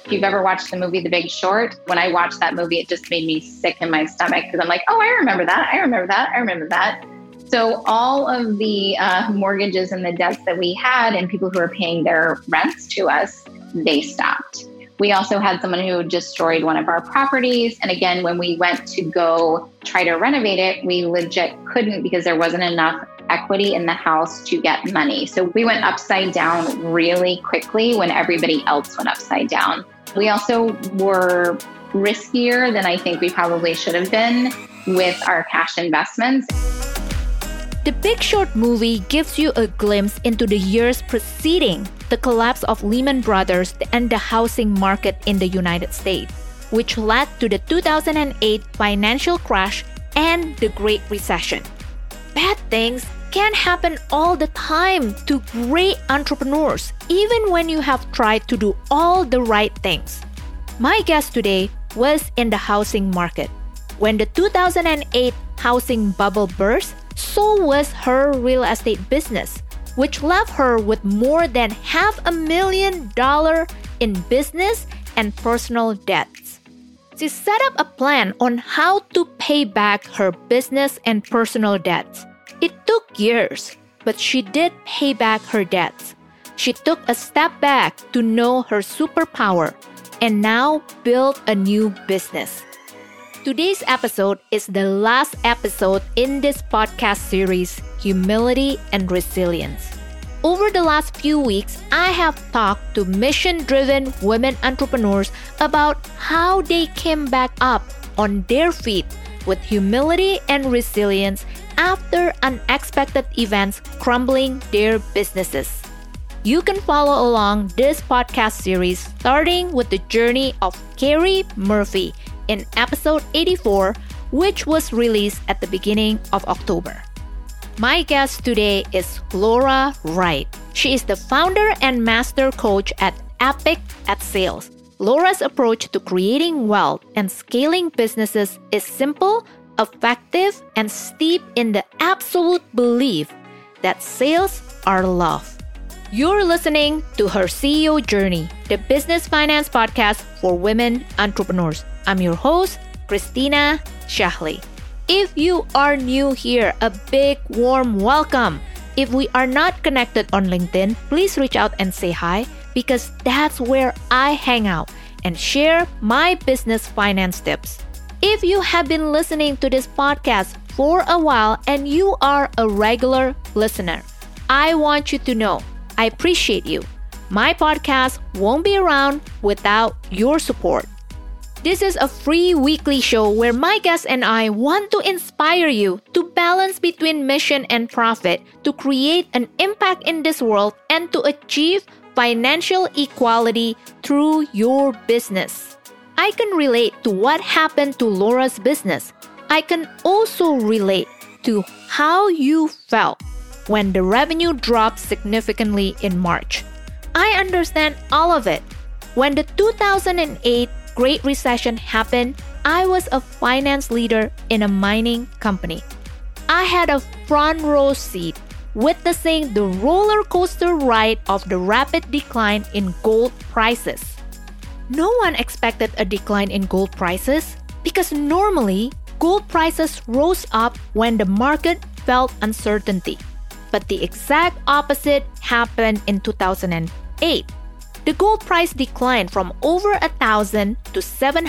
If you've ever watched the movie The Big Short, when I watched that movie, it just made me sick in my stomach because I'm like, oh, I remember that. I remember that. I remember that. So all of the mortgages and the debts that we had and people who were paying their rents to us, they stopped. We also had someone who destroyed one of our properties. And again, when we went to go try to renovate it, we legit couldn't because there wasn't enough equity in the house to get money. So we went upside down really quickly when everybody else went upside down. We also were riskier than I think we probably should have been with our cash investments. The Big Short movie gives you a glimpse into the years preceding the collapse of Lehman Brothers and the housing market in the United States, which led to the 2008 financial crash and the Great Recession. Bad things can happen all the time to great entrepreneurs, even when you have tried to do all the right things. My guest today was in the housing market. When the 2008 housing bubble burst, so was her real estate business, which left her with more than $500,000 in business and personal debts. She set up a plan on how to pay back her business and personal debts. It took years, but she did pay back her debts. She took a step back to know her superpower and now built a new business. Today's episode is the last episode in this podcast series, Humility and Resilience. Over the last few weeks, I have talked to mission-driven women entrepreneurs about how they came back up on their feet with humility and resilience after unexpected events crumbling their businesses. You can follow along this podcast series starting with the journey of Carrie Murphy in episode 84, which was released at the beginning of October. My guest today is Laura Wright. She is the founder and master coach at Epic at Sales. Laura's approach to creating wealth and scaling businesses is simple, effective, and steeped in the absolute belief that sales are love. You're listening to Her CEO Journey, the business finance podcast for women entrepreneurs. I'm your host, Christina Shahli. If you are new here, a big warm welcome. If we are not connected on LinkedIn, please reach out and say hi because that's where I hang out and share my business finance tips. If you have been listening to this podcast for a while and you are a regular listener, I want you to know I appreciate you. My podcast won't be around without your support. This is a free weekly show where my guests and I want to inspire you to balance between mission and profit to create an impact in this world and to achieve financial equality through your business. I can relate to what happened to Laura's business. I can also relate to how you felt when the revenue dropped significantly in March. I understand all of it. When the 2008 Great Recession happened, I was a finance leader in a mining company. I had a front row seat witnessing the roller coaster ride of the rapid decline in gold prices. No one expected a decline in gold prices because normally gold prices rose up when the market felt uncertainty. But the exact opposite happened in 2008. The gold price declined from over 1,000 to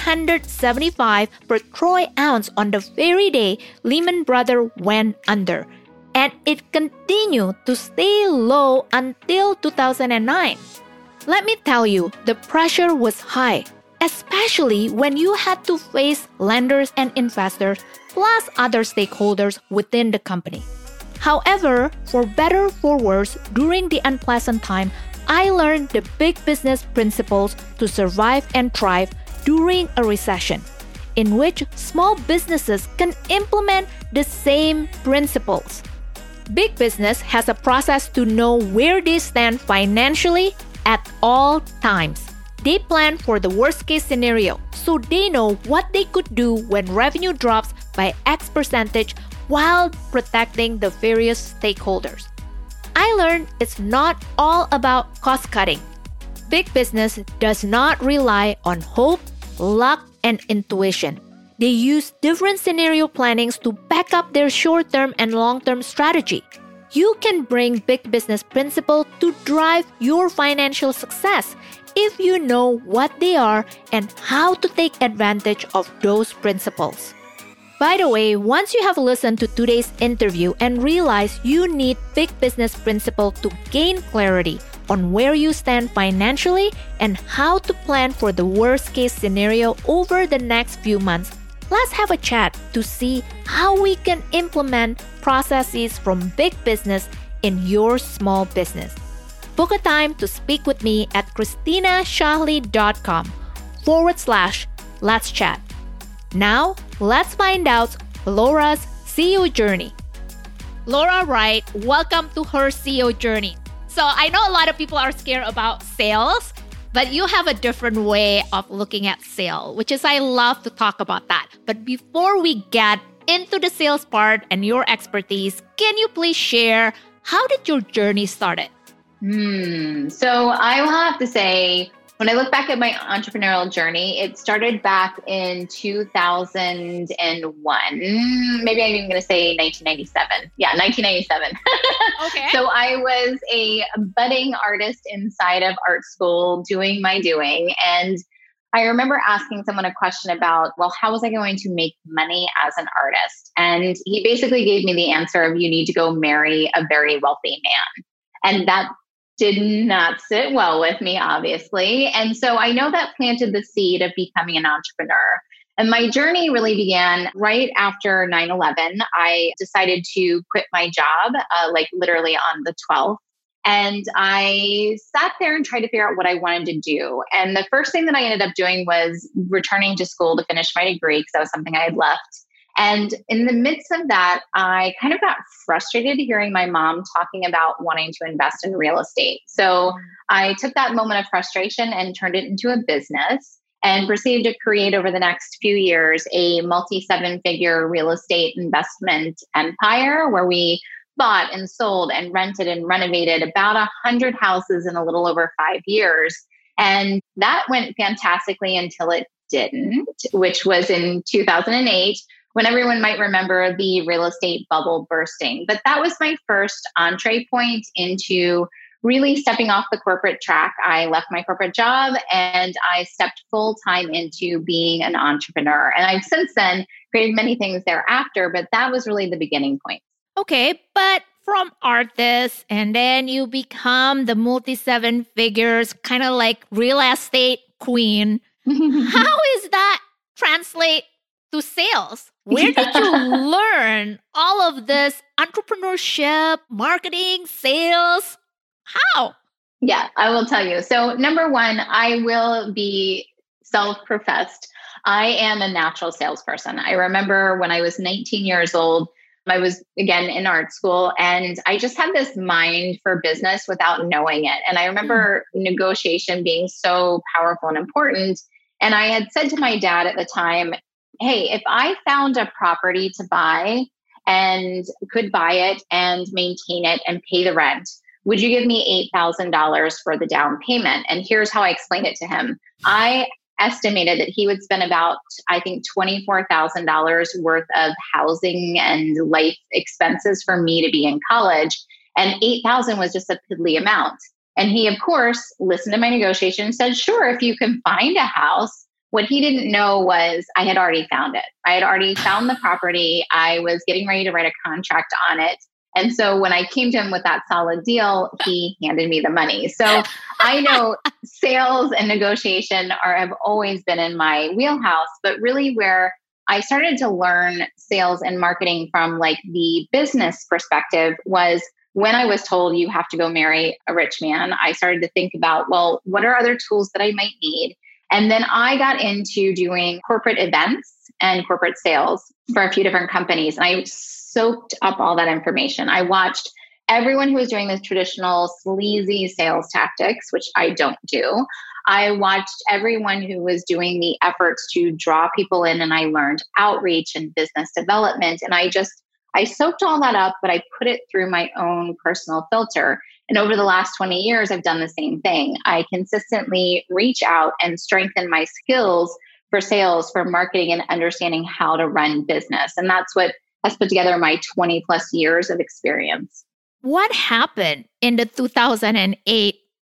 775 per troy ounce on the very day Lehman Brothers went under, and it continued to stay low until 2009. Let me tell you, the pressure was high, especially when you had to face lenders and investors plus other stakeholders within the company. However, for better or for worse, during the unpleasant time, I learned the big business principles to survive and thrive during a recession, in which small businesses can implement the same principles. Big business has a process to know where they stand financially at all times. They plan for the worst-case scenario, so they know what they could do when revenue drops by X percentage while protecting the various stakeholders. I learned it's not all about cost-cutting. Big business does not rely on hope, luck, and intuition. They use different scenario plannings to back up their short-term and long-term strategy. You can bring big business principle to drive your financial success if you know what they are and how to take advantage of those principles. By the way, once you have listened to today's interview and realize you need big business principle to gain clarity on where you stand financially and how to plan for the worst case scenario over the next few months, let's have a chat to see how we can implement processes from big business in your small business. Book a time to speak with me at christinashahley.com/let's chat. Now, let's find out Laura's CEO journey. Laura Wright, welcome to her CEO journey. So I know a lot of people are scared about sales, but you have a different way of looking at sales, which is I love to talk about that. But before we get into the sales part and your expertise, can you please share how did your journey started? So I will have to say, when I look back at my entrepreneurial journey, it started back in 2001. Maybe I'm even going to say 1997. Yeah, 1997. Okay. So I was a budding artist inside of art school doing my doing. And I remember asking someone a question about, well, how was I going to make money as an artist? And he basically gave me the answer of, you need to go marry a very wealthy man. And that did not sit well with me, obviously. And so I know that planted the seed of becoming an entrepreneur. And my journey really began right after 9/11. I decided to quit my job, like literally on the 12th. And I sat there and tried to figure out what I wanted to do. And the first thing that I ended up doing was returning to school to finish my degree, because that was something I had left. And in the midst of that, I kind of got frustrated hearing my mom talking about wanting to invest in real estate. So I took that moment of frustration and turned it into a business and proceeded to create over the next few years a multi-seven-figure real estate investment empire where we bought and sold and rented and renovated about 100 houses in a little over 5 years. And that went fantastically until it didn't, which was in 2008. When everyone might remember the real estate bubble bursting. But that was my first entree point into really stepping off the corporate track. I left my corporate job and I stepped full time into being an entrepreneur. And I've since then created many things thereafter, but that was really the beginning point. Okay, but from artist and then you become the multi-seven figures, kind of like real estate queen. How is that translate to sales? Where did you learn all of this entrepreneurship, marketing, sales? How? Yeah, I will tell you. So number one, I will be self-professed. I am a natural salesperson. I remember when I was 19 years old, I was again in art school and I just had this mind for business without knowing it. And I remember negotiation being so powerful and important. And I had said to my dad at the time, hey, if I found a property to buy and could buy it and maintain it and pay the rent, would you give me $8,000 for the down payment? And here's how I explained it to him. I estimated that he would spend about, I think, $24,000 worth of housing and life expenses for me to be in college. And $8,000 was just a piddly amount. And he, of course, listened to my negotiation and said, sure, if you can find a house. What he didn't know was I had already found it. I had already found the property. I was getting ready to write a contract on it. And so when I came to him with that solid deal, he handed me the money. So I know sales and negotiation have always been in my wheelhouse, but really where I started to learn sales and marketing from like the business perspective was when I was told you have to go marry a rich man. I started to think about, well, what are other tools that I might need? And then I got into doing corporate events and corporate sales for a few different companies. And I soaked up all that information. I watched everyone who was doing the traditional sleazy sales tactics, which I don't do. I watched everyone who was doing the efforts to draw people in, and I learned outreach and business development. And I just I soaked all that up, but I put it through my own personal filter. And over the last 20 years, I've done the same thing. I consistently reach out and strengthen my skills for sales, for marketing, and understanding how to run business. And that's what has put together my 20 plus years of experience. What happened in the 2008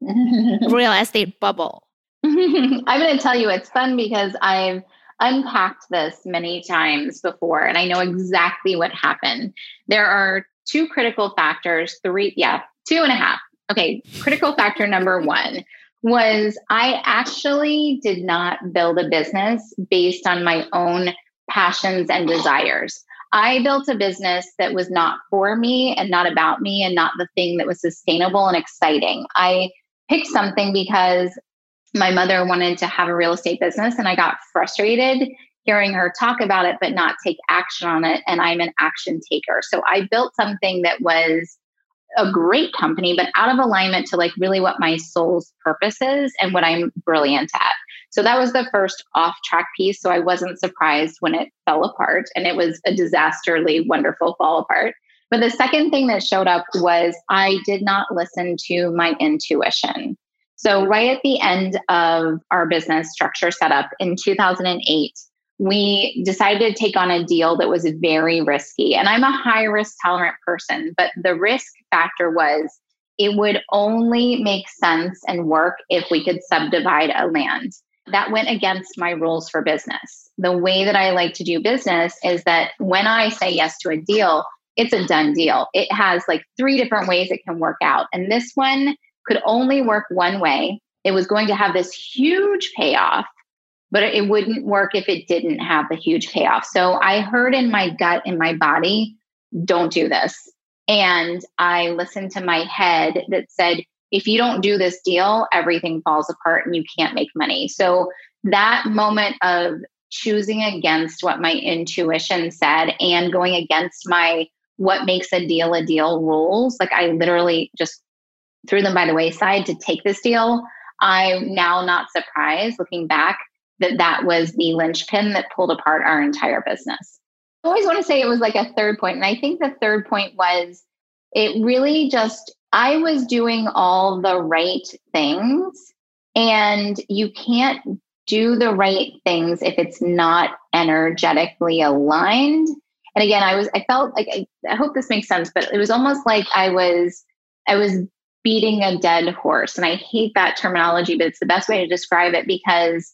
real estate bubble? I'm going to tell you, it's fun because I've unpacked this many times before, and I know exactly what happened. There are two critical factors, two and a half. Okay, critical factor number one was I actually did not build a business based on my own passions and desires. I built a business that was not for me and not about me and not the thing that was sustainable and exciting. I picked something because my mother wanted to have a real estate business, and I got frustrated hearing her talk about it, but not take action on it. And I'm an action taker. So I built something that was a great company, but out of alignment to like really what my soul's purpose is and what I'm brilliant at. So that was the first off track piece. So I wasn't surprised when it fell apart, and it was a disastrously wonderful fall apart. But the second thing that showed up was I did not listen to my intuition. So right at the end of our business structure setup in 2008, we decided to take on a deal that was very risky. And I'm a high risk tolerant person, but the risk factor was it would only make sense and work if we could subdivide a land. That went against my rules for business. The way that I like to do business is that when I say yes to a deal, it's a done deal. It has like 3 different ways it can work out. And this one could only work one way. It was going to have this huge payoff, but it wouldn't work if it didn't have the huge payoff. So I heard in my gut, in my body, don't do this. And I listened to my head that said, if you don't do this deal, everything falls apart and you can't make money. So that moment of choosing against what my intuition said and going against my what makes a deal rules, like I literally just threw them by the wayside to take this deal. I'm now not surprised looking back that was the linchpin that pulled apart our entire business. I always want to say it was like a third point. And I think the third point was it really just, I was doing all the right things, and you can't do the right things if it's not energetically aligned. And again, I felt like, I hope this makes sense, but it was almost like I was beating a dead horse. And I hate that terminology, but it's the best way to describe it, because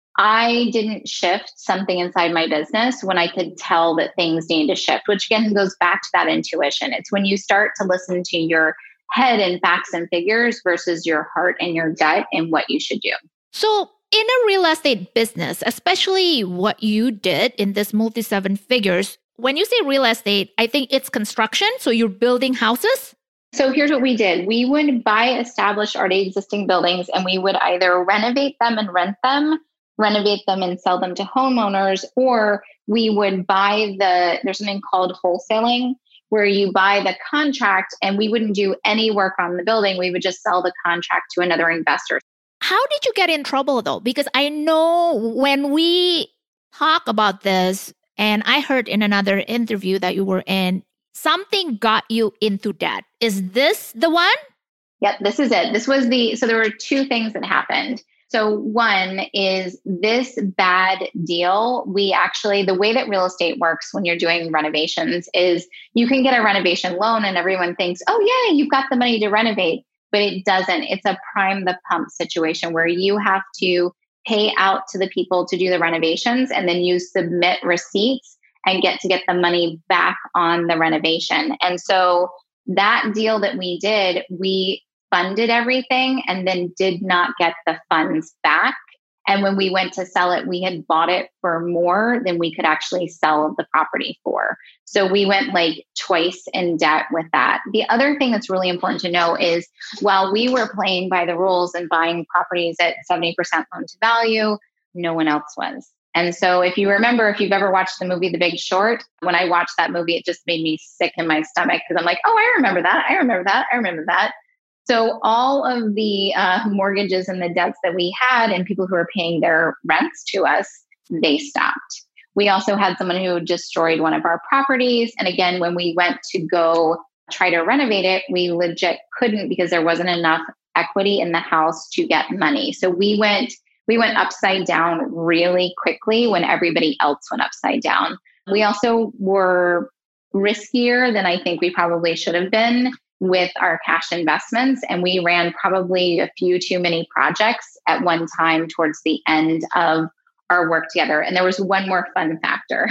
I didn't shift something inside my business when I could tell that things needed to shift, which again goes back to that intuition. It's when you start to listen to your head and facts and figures versus your heart and your gut and what you should do. So in a real estate business, especially what you did in this multi-7 figures, when you say real estate, I think it's construction. So you're building houses? So here's what we did. We would buy established already existing buildings, and we would either renovate them and rent them, renovate them and sell them to homeowners, or we would buy there's something called wholesaling, where you buy the contract and we wouldn't do any work on the building. We would just sell the contract to another investor. How did you get in trouble though? Because I know when we talk about this, and I heard in another interview that you were in, something got you into debt. Is this the one? Yep, this is it. So there were 2 things that happened. So one is this bad deal. The way that real estate works when you're doing renovations is you can get a renovation loan and everyone thinks, oh yeah, you've got the money to renovate, but it doesn't. It's a prime the pump situation where you have to pay out to the people to do the renovations, and then you submit receipts and get the money back on the renovation. And so that deal that we did, we funded everything and then did not get the funds back. And when we went to sell it, we had bought it for more than we could actually sell the property for. So we went like twice in debt with that. The other thing that's really important to know is while we were playing by the rules and buying properties at 70% loan to value, no one else was. And so if you've ever watched the movie The Big Short, when I watched that movie, it just made me sick in my stomach because I'm like, oh, I remember that. So all of the mortgages and the debts that we had and people who were paying their rents to us, they stopped. We also had someone who destroyed one of our properties. And again, when we went to go try to renovate it, we legit couldn't because there wasn't enough equity in the house to get money. So we went upside down really quickly when everybody else went upside down. We also were riskier than I think we probably should have been with our cash investments. And we ran probably a few too many projects at one time towards the end of our work together. And there was one more fun factor.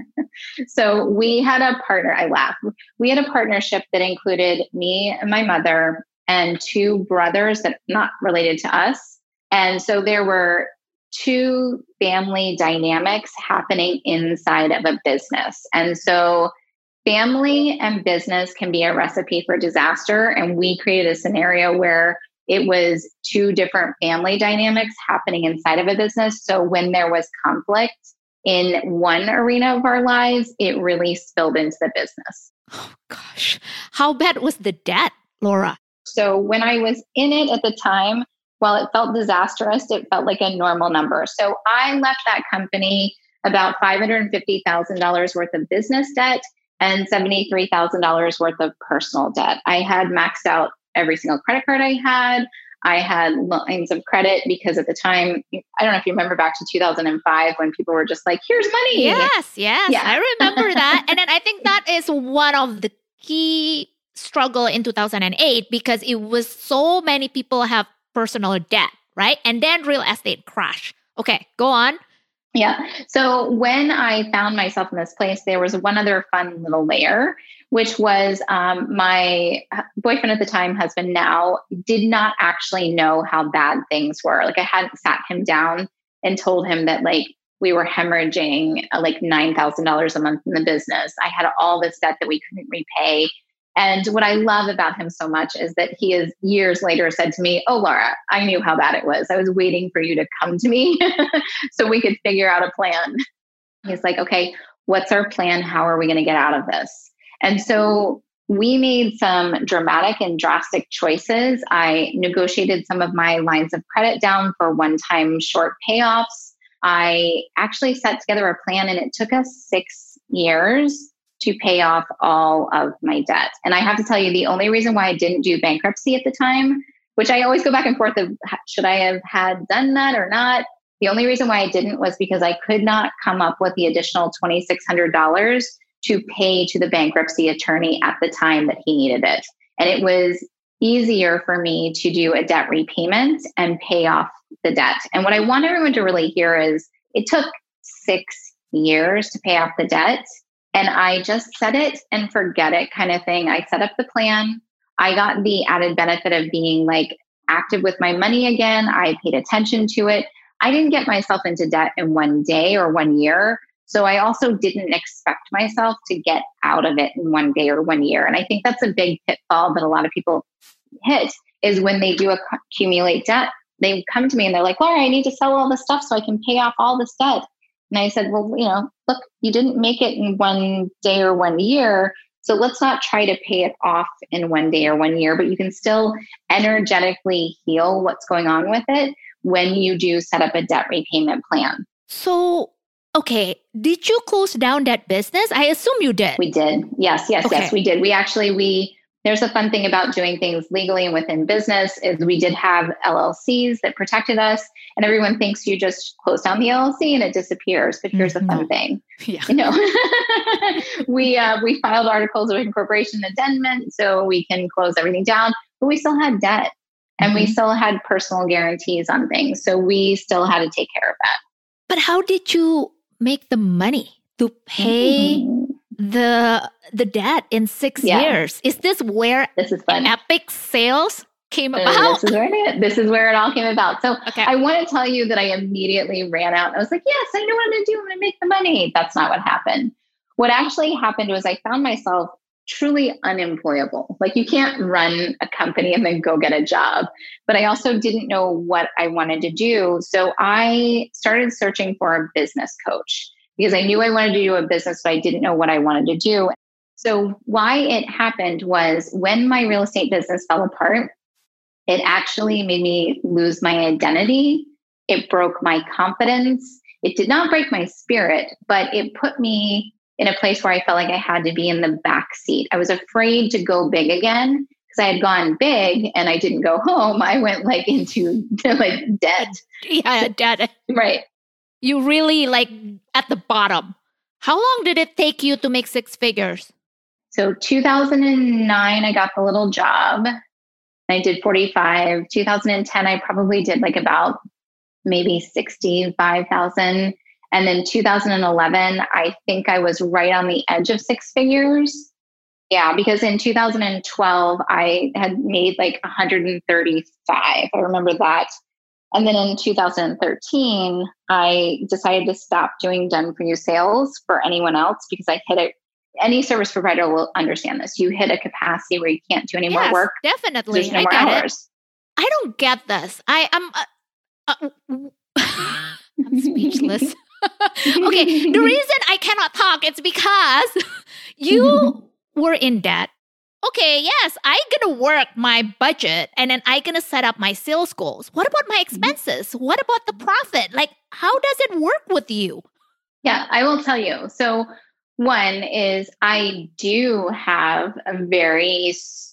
So we had a partner, I laugh. We had a partnership that included me and my mother and two brothers that not related to us. And so there were two family dynamics happening inside of a business. And so family and business can be a recipe for disaster. And we created a scenario where it was two different family dynamics happening inside of a business. So when there was conflict in one arena of our lives, it really spilled into the business. Oh, gosh. How bad was the debt, Laura? So when I was in it at the time, while it felt disastrous, it felt like a normal number. So I left that company about $550,000 worth of business debt and $73,000 worth of personal debt. I had maxed out every single credit card I had. I had lines of credit because at the time, I don't know if you remember back to 2005 when people were just like, here's money. Yes. Yeah. I remember that. And then I think that is one of the key struggle in 2008 because it was so many people have personal debt, right? And then real estate crash. Okay, go on. Yeah. So when I found myself in this place, there was one other fun little layer, which was my boyfriend at the time, husband now, did not actually know how bad things were. Like I hadn't sat him down and told him that like we were hemorrhaging like $9,000 a month in the business. I had all this debt that we couldn't repay. And what I love about him so much is that he has years later said to me, oh, Laura, I knew how bad it was. I was waiting for you to come to me so we could figure out a plan. He's like, okay, what's our plan? How are we going to get out of this? And so we made some dramatic and drastic choices. I negotiated some of my lines of credit down for one-time short payoffs. I actually set together a plan and it took us 6 years to pay off all of my debt. And I have to tell you, the only reason why I didn't do bankruptcy at the time, which I always go back and forth of should I have had done that or not? The only reason why I didn't was because I could not come up with the additional $2,600 to pay to the bankruptcy attorney at the time that he needed it. And it was easier for me to do a debt repayment and pay off the debt. And what I want everyone to really hear is it took 6 years to pay off the debt. And I just set it and forget it kind of thing. I set up the plan. I got the added benefit of being like active with my money again. I paid attention to it. I didn't get myself into debt in one day or 1 year. So I also didn't expect myself to get out of it in 1 day or 1 year. And I think that's a big pitfall that a lot of people hit is when they do accumulate debt, they come to me and they're like, Laura, I need to sell all this stuff so I can pay off all this debt. And I said, well, look, you didn't make it in 1 day or 1 year. So let's not try to pay it off in 1 day or 1 year, but you can still energetically heal what's going on with it when you do set up a debt repayment plan. So, okay, did you close down that business? I assume you did. We did. Yes, we did. There's a fun thing about doing things legally and within business is we did have LLCs that protected us, and everyone thinks you just close down the LLC and it disappears. But here's the fun thing. Yeah. We filed articles of incorporation addendum so we can close everything down, but we still had debt and we still had personal guarantees on things. So we still had to take care of that. But how did you make the money to pay the debt in 6 years? Is this where epic sales came about? This is where it all came about. So I want to tell you that I immediately ran out. I was like, yes, I know what I'm going to do. I'm going to make the money. That's not what happened. What actually happened was I found myself truly unemployable. Like you can't run a company and then go get a job. But I also didn't know what I wanted to do. So I started searching for a business coach because I knew I wanted to do a business, but I didn't know what I wanted to do. So why it happened was when my real estate business fell apart, it actually made me lose my identity. It broke my confidence. it did not break my spirit, but it put me in a place where I felt like I had to be in the back seat. I was afraid to go big again because I had gone big and I didn't go home. I went like into like debt. Yeah, debt. Right. You really like at the bottom. How long did it take you to make six figures? So 2009, I got the little job. I did 45. 2010, I probably did like about maybe 65,000. And then 2011, I think I was right on the edge of six figures. Yeah, because in 2012, I had made like 135. I remember that. And then in 2013, I decided to stop doing done for you sales for anyone else because I hit it. Any service provider will understand this. You hit a capacity where you can't do any more work. Definitely. There's no more hours. I don't get this. I'm speechless. Okay, the reason I cannot talk is because you were in debt. Okay, yes, I'm going to work my budget and then I'm going to set up my sales goals. What about my expenses? What about the profit? Like, how does it work with you? Yeah, I will tell you. So one is I do have a very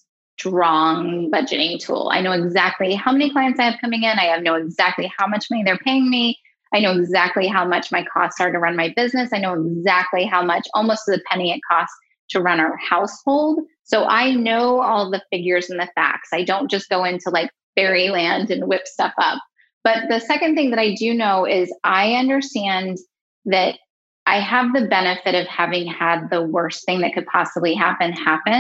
strong budgeting tool. I know exactly how many clients I have coming in. I know exactly how much money they're paying me. I know exactly how much my costs are to run my business. I know exactly how much, almost to the penny, it costs to run our household. So I know all the figures and the facts. I don't just go into like fairyland and whip stuff up. But the second thing that I do know is I understand that I have the benefit of having had the worst thing that could possibly happen.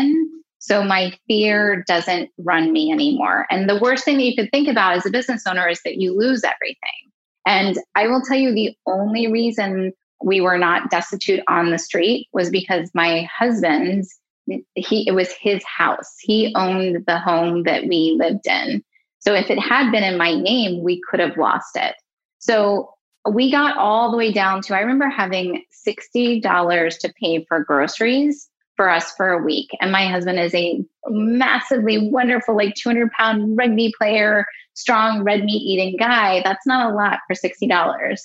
So my fear doesn't run me anymore. And the worst thing that you could think about as a business owner is that you lose everything. And I will tell you, the only reason we were not destitute on the street was because my husband's, it was his house. He owned the home that we lived in. So if it had been in my name, we could have lost it. So we got all the way down to, I remember having $60 to pay for groceries for us for a week. And my husband is a massively wonderful, like 200-pound rugby player, strong red meat eating guy. That's not a lot for $60.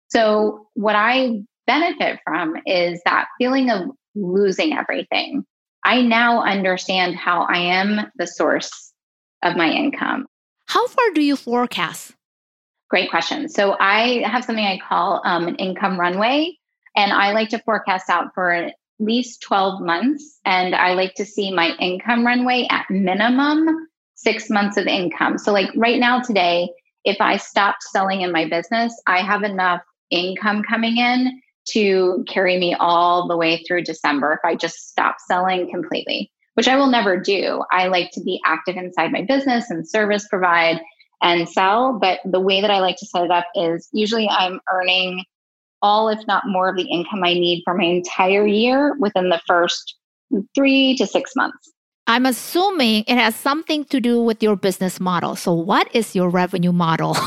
So what I benefit from is that feeling of losing everything. I now understand how I am the source of my income. How far do you forecast? Great question. So I have something I call an income runway, and I like to forecast out for at least 12 months. And I like to see my income runway at minimum 6 months of income. So like right now today, if I stopped selling in my business, I have enough income coming in to carry me all the way through December if I just stop selling completely, which I will never do. I like to be active inside my business and service provide and sell. But the way that I like to set it up is usually I'm earning all, if not more, of the income I need for my entire year within the first 3 to 6 months. I'm assuming it has something to do with your business model. So what is your revenue model?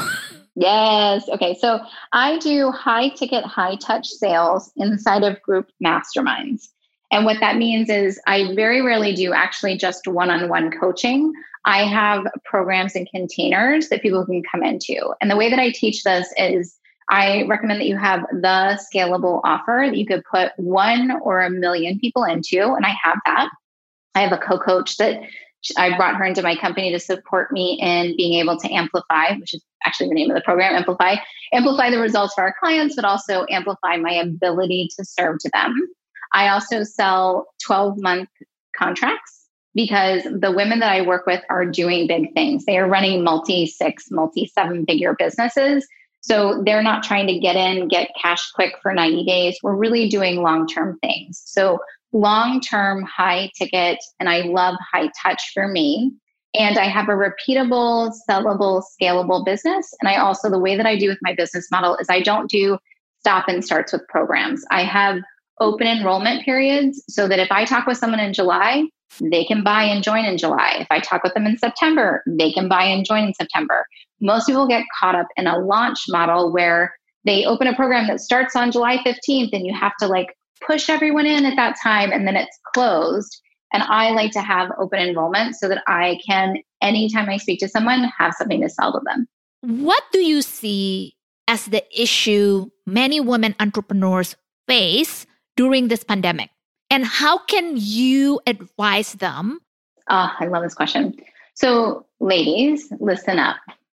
Yes. Okay. So I do high ticket, high touch sales inside of group masterminds. And what that means is I very rarely do actually just one-on-one coaching. I have programs and containers that people can come into. And the way that I teach this is I recommend that you have the scalable offer that you could put 1 or 1 million people into. And I have that. I have a co-coach that I brought her into my company to support me in being able to amplify, which is actually the name of the program, amplify the results for our clients, but also amplify my ability to serve to them. I also sell 12-month contracts because the women that I work with are doing big things. They are running multi-6, multi-7-figure businesses. So they're not trying to get cash quick for 90 days. We're really doing long-term things. So long-term, high ticket, and I love high touch for me. And I have a repeatable, sellable, scalable business. And I also, the way that I do with my business model is I don't do stop and starts with programs. I have open enrollment periods so that if I talk with someone in July, they can buy and join in July. If I talk with them in September, they can buy and join in September. Most people get caught up in a launch model where they open a program that starts on July 15th and you have to like push everyone in at that time and then it's closed. And I like to have open enrollment so that I can, anytime I speak to someone, have something to sell to them. What do you see as the issue many women entrepreneurs face during this pandemic? And how can you advise them? Oh, I love this question. So ladies, listen up.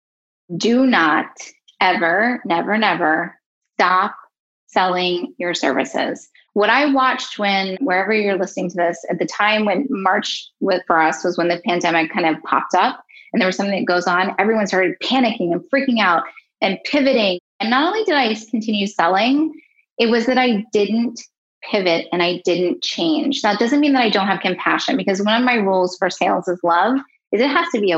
Do not ever, never stop selling your services. What I watched wherever you're listening to this, at the time when March for us was when the pandemic kind of popped up and there was something that goes on, everyone started panicking and freaking out and pivoting. And not only did I continue selling, it was that I didn't pivot and I didn't change. That doesn't mean that I don't have compassion, because one of my rules for sales is love is it has to be a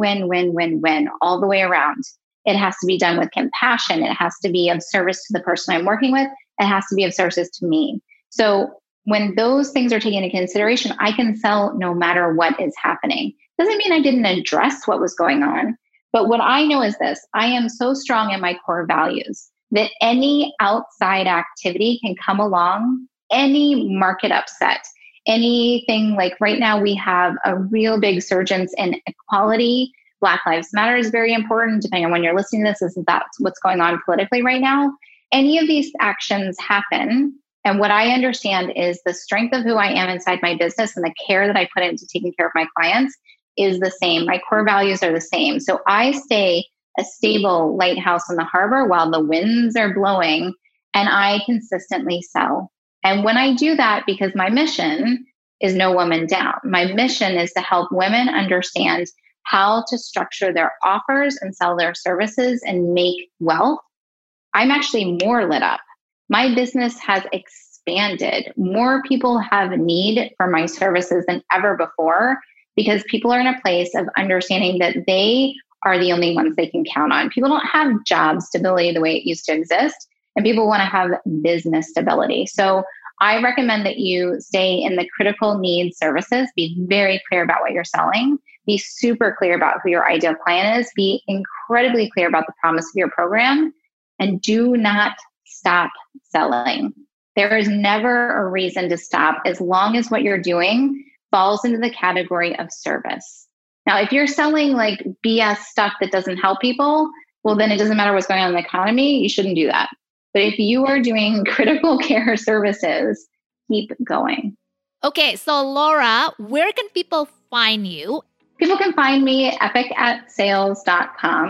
win all the way around. It has to be done with compassion. It has to be of service to the person I'm working with. It has to be of service to me. So when those things are taken into consideration, I can sell no matter what is happening. Doesn't mean I didn't address what was going on. But what I know is this: I am so strong in my core values that any outside activity can come along, any market upset, anything like right now we have a real big surge in equality. Black Lives Matter is very important. Depending on when you're listening to this, that's what's going on politically right now. Any of these actions happen. And what I understand is the strength of who I am inside my business and the care that I put into taking care of my clients is the same. My core values are the same. So I stay a stable lighthouse in the harbor while the winds are blowing, and I consistently sell. And when I do that, because my mission is no woman down, my mission is to help women understand how to structure their offers and sell their services and make wealth, I'm actually more lit up. My business has expanded. More people have need for my services than ever before, because people are in a place of understanding that they are the only ones they can count on. People don't have job stability the way it used to exist, and people want to have business stability. So I recommend that you stay in the critical needs services. Be very clear about what you're selling. Be super clear about who your ideal client is. Be incredibly clear about the promise of your program, and do not stop selling. There is never a reason to stop as long as what you're doing falls into the category of service. Now, if you're selling like BS stuff that doesn't help people, well, then it doesn't matter what's going on in the economy. You shouldn't do that. But if you are doing critical care services, keep going. Okay, so Laura, where can people find you? People can find me at epicatsales.com,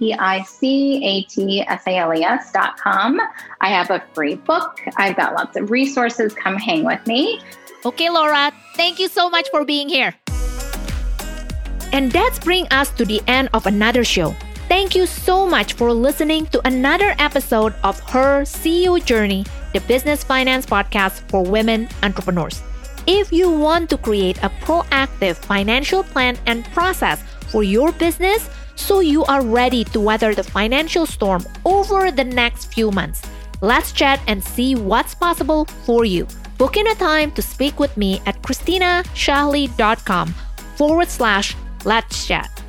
EPICATSALES.com. I have a free book. I've got lots of resources. Come hang with me. Okay, Laura, thank you so much for being here. And that's bring us to the end of another show. Thank you so much for listening to another episode of Her CEO Journey, the business finance podcast for women entrepreneurs. If you want to create a proactive financial plan and process for your business so you are ready to weather the financial storm over the next few months, let's chat and see what's possible for you. Book in a time to speak with me at ChristinaShahli.com/let's chat.